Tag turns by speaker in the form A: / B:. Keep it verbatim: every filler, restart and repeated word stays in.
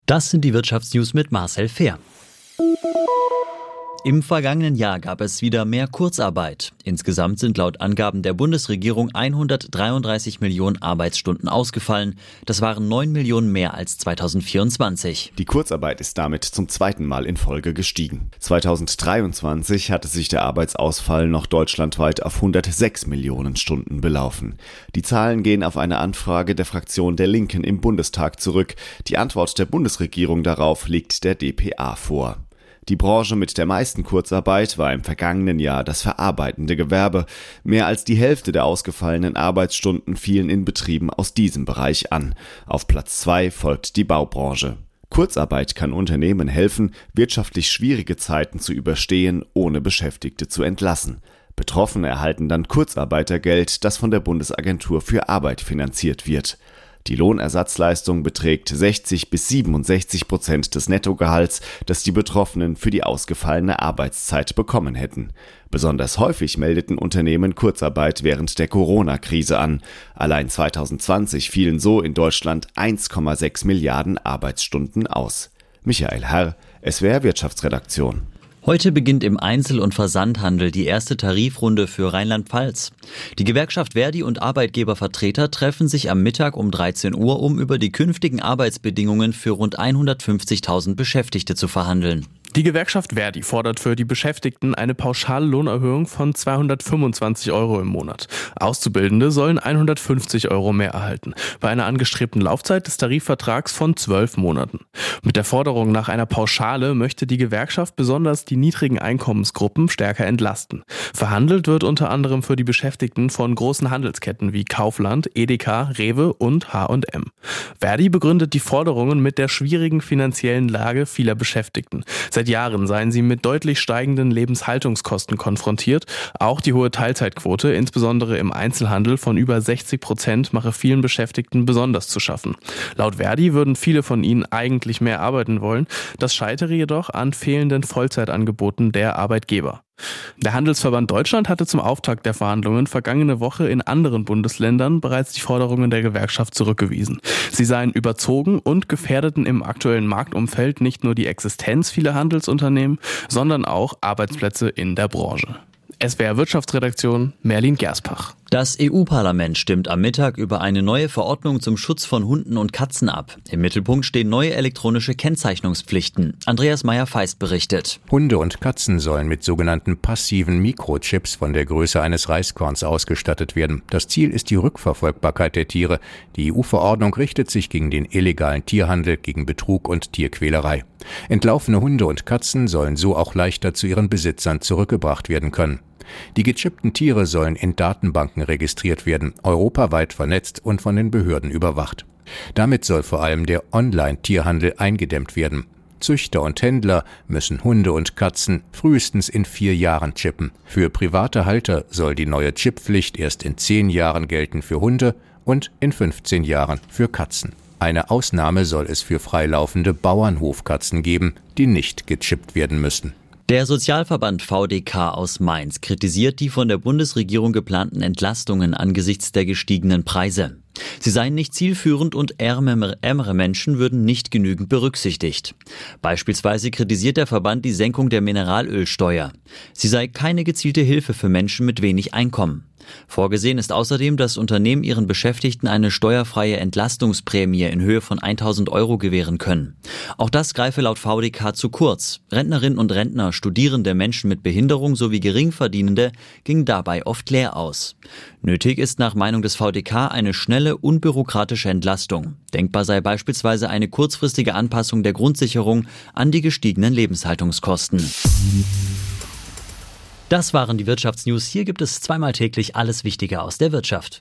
A: Das sind die Wirtschaftsnews mit Marcel Fehr. Im vergangenen Jahr gab es wieder mehr Kurzarbeit. Insgesamt sind laut Angaben der Bundesregierung hundertdreiunddreißig Millionen Arbeitsstunden ausgefallen. Das waren neun Millionen mehr als zweitausendvierundzwanzig.
B: Die Kurzarbeit ist damit zum zweiten Mal in Folge gestiegen. zweitausenddreiundzwanzig hatte sich der Arbeitsausfall noch deutschlandweit auf hundertsechs Millionen Stunden belaufen. Die Zahlen gehen auf eine Anfrage der Fraktion der Linken im Bundestag zurück. Die Antwort der Bundesregierung darauf legt der D P A vor. Die Branche mit der meisten Kurzarbeit war im vergangenen Jahr das verarbeitende Gewerbe. Mehr als die Hälfte der ausgefallenen Arbeitsstunden fielen in Betrieben aus diesem Bereich an. Auf Platz zwei folgt die Baubranche. Kurzarbeit kann Unternehmen helfen, wirtschaftlich schwierige Zeiten zu überstehen, ohne Beschäftigte zu entlassen. Betroffene erhalten dann Kurzarbeitergeld, das von der Bundesagentur für Arbeit finanziert wird. Die Lohnersatzleistung beträgt sechzig bis siebenundsechzig Prozent des Nettogehalts, das die Betroffenen für die ausgefallene Arbeitszeit bekommen hätten. Besonders häufig meldeten Unternehmen Kurzarbeit während der Corona-Krise an. Allein zweitausendzwanzig fielen so in Deutschland eins Komma sechs Milliarden Arbeitsstunden aus. Michael Herr, S W R Wirtschaftsredaktion.
A: Heute beginnt im Einzel- und Versandhandel die erste Tarifrunde für Rheinland-Pfalz. Die Gewerkschaft Verdi und Arbeitgebervertreter treffen sich am Mittag um dreizehn Uhr, um über die künftigen Arbeitsbedingungen für rund hundertfünfzigtausend Beschäftigte zu verhandeln.
C: Die Gewerkschaft Verdi fordert für die Beschäftigten eine pauschale Lohnerhöhung von zweihundertfünfundzwanzig Euro im Monat. Auszubildende sollen hundertfünfzig Euro mehr erhalten, bei einer angestrebten Laufzeit des Tarifvertrags von zwölf Monaten. Mit der Forderung nach einer Pauschale möchte die Gewerkschaft besonders die niedrigen Einkommensgruppen stärker entlasten. Verhandelt wird unter anderem für die Beschäftigten von großen Handelsketten wie Kaufland, Edeka, Rewe und H und M. Verdi begründet die Forderungen mit der schwierigen finanziellen Lage vieler Beschäftigten. Seit Jahren seien sie mit deutlich steigenden Lebenshaltungskosten konfrontiert. Auch die hohe Teilzeitquote, insbesondere im Einzelhandel von über sechzig Prozent, mache vielen Beschäftigten besonders zu schaffen. Laut Verdi würden viele von ihnen eigentlich mehr arbeiten wollen. Das scheitere jedoch an fehlenden Vollzeitangeboten der Arbeitgeber. Der Handelsverband Deutschland hatte zum Auftakt der Verhandlungen vergangene Woche in anderen Bundesländern bereits die Forderungen der Gewerkschaft zurückgewiesen. Sie seien überzogen und gefährdeten im aktuellen Marktumfeld nicht nur die Existenz vieler Handelsunternehmen, sondern auch Arbeitsplätze in der Branche. S W R Wirtschaftsredaktion, Merlin Gerspach.
A: Das E U-Parlament stimmt am Mittag über eine neue Verordnung zum Schutz von Hunden und Katzen ab. Im Mittelpunkt stehen neue elektronische Kennzeichnungspflichten. Andreas Meyer-Feist berichtet.
D: Hunde und Katzen sollen mit sogenannten passiven Mikrochips von der Größe eines Reiskorns ausgestattet werden. Das Ziel ist die Rückverfolgbarkeit der Tiere. Die E U-Verordnung richtet sich gegen den illegalen Tierhandel, gegen Betrug und Tierquälerei. Entlaufene Hunde und Katzen sollen so auch leichter zu ihren Besitzern zurückgebracht werden können. Die gechippten Tiere sollen in Datenbanken registriert werden, europaweit vernetzt und von den Behörden überwacht. Damit soll vor allem der Online-Tierhandel eingedämmt werden. Züchter und Händler müssen Hunde und Katzen frühestens in vier Jahren chippen. Für private Halter soll die neue Chipppflicht erst in zehn Jahren gelten für Hunde und in fünfzehn Jahren für Katzen. Eine Ausnahme soll es für freilaufende Bauernhofkatzen geben, die nicht gechippt werden müssen.
A: Der Sozialverband V D K aus Mainz kritisiert die von der Bundesregierung geplanten Entlastungen angesichts der gestiegenen Preise. Sie seien nicht zielführend und ärmere Menschen würden nicht genügend berücksichtigt. Beispielsweise kritisiert der Verband die Senkung der Mineralölsteuer. Sie sei keine gezielte Hilfe für Menschen mit wenig Einkommen. Vorgesehen ist außerdem, dass Unternehmen ihren Beschäftigten eine steuerfreie Entlastungsprämie in Höhe von tausend Euro gewähren können. Auch das greife laut V D K zu kurz. Rentnerinnen und Rentner, Studierende, Menschen mit Behinderung sowie Geringverdienende gingen dabei oft leer aus. Nötig ist nach Meinung des V D K eine schnelle, unbürokratische Entlastung. Denkbar sei beispielsweise eine kurzfristige Anpassung der Grundsicherung an die gestiegenen Lebenshaltungskosten. Das waren die Wirtschaftsnews. Hier gibt es zweimal täglich alles Wichtige aus der Wirtschaft.